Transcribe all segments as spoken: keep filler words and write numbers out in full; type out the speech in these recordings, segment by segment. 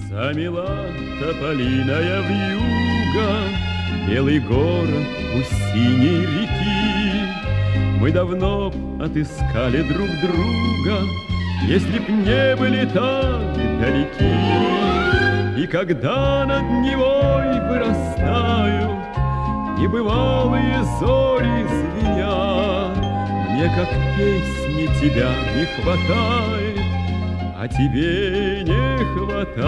Замела тополиная вьюга белый город у синей реки. Мы давно отыскали друг друга, если б не были так далеки. И когда над Невой вырастают небывалые зори звенят, мне как песни тебя не хватает, а тебе не хватает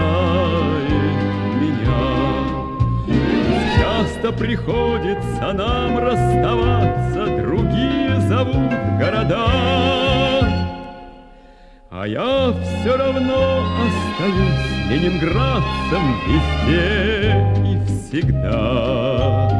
меня. Часто приходится нам расставаться, другие зовут города, а я все равно остаюсь ленинградцем везде и всегда.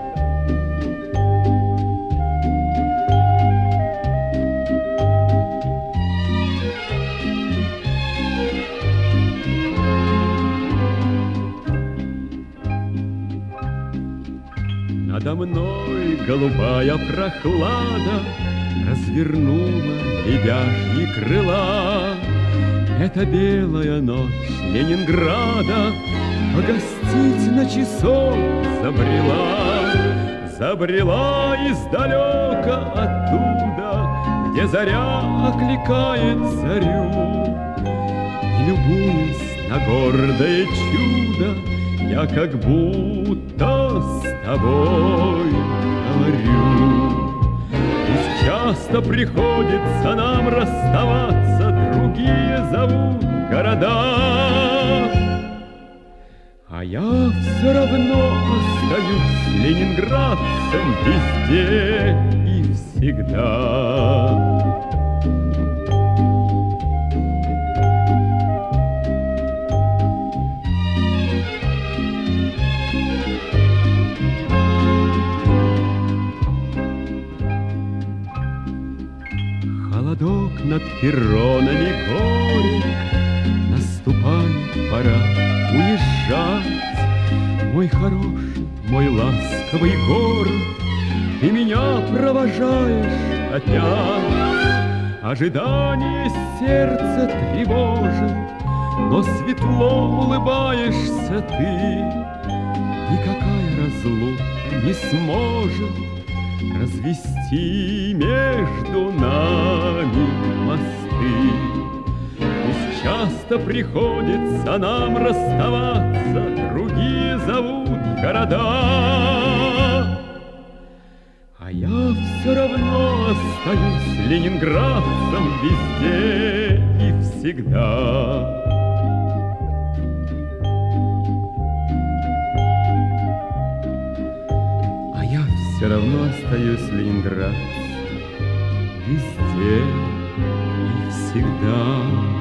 Надо мной голубая прохлада развернула лебяжьи крыла. Это белая ночь Ленинграда погостить на часок забрела. Забрела издалека оттуда, где заря окликает зарю. И любуясь на гордое чудо, я как будто с тобой говорю. Пусть часто приходится нам расставаться, другие зовут города, а я все равно остаюсь ленинградцем везде и всегда. Холодок над перронами горек, наступает пора уезжать. Мой хороший, мой ласковый город, ты меня провожаешь опять. Ожидание сердца тревожит, но светло улыбаешься ты. Никакая разлука не сможет развести между нами мосты. Пусть часто приходится нам расставаться, другие зовут города, а я все равно остаюсь ленинградцем везде и всегда. Все равно остаюсь ленинградцем везде и всегда.